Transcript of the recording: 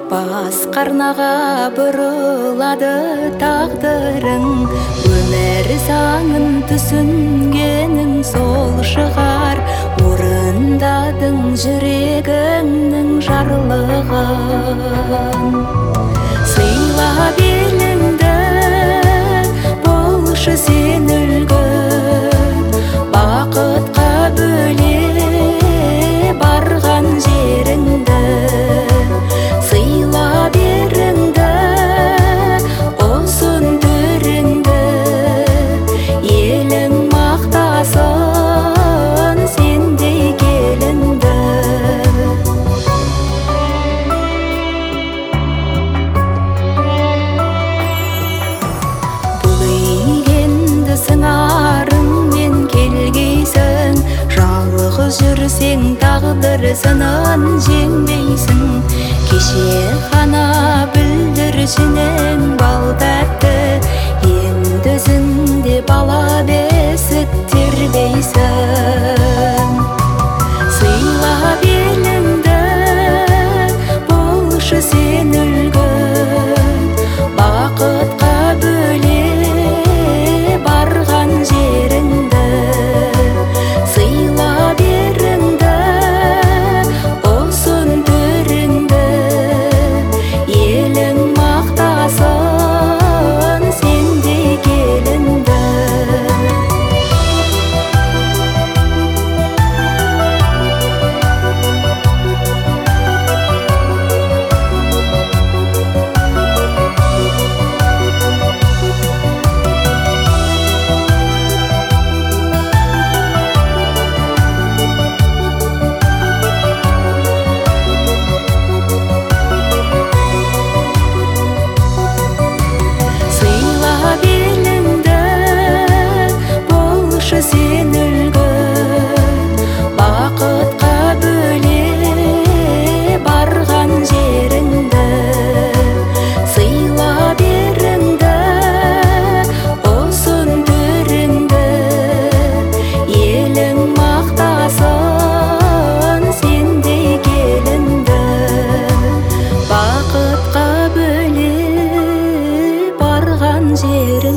Бас қарнаға бұрылады тағдырың, өмір заңын түсінгенің сол шығар. Орындадың жүрегіңнің жарлығын, сыйла беліңді, болшы сен үлгі, бақытқа бөле барған жеріңді. Сыйла беріңді, ұсын түріңді, елің мақтасын сендей келінді. Бұл үйгенді сыңарыңмен келгейсің, жалғыз жүрсең тағдыр сынын жеңбейсің. Кеше ғана бүлдіршінің бал тәтті, енді өзіңде бала бесік тербейсің. Сыйла беліңді, болшы сен үлгі, бақытқа бөле барған жеріңді. Сыйла беріңді, ұсын түріңді, елің мақтасын сендей келінді. Сен үлгі, бақытқа бөле барған жеріңді. Сыйла беріңді, ұсын түріңді, елің мақтасын сендей келінді. Бақытқа бөле барған жеріңді.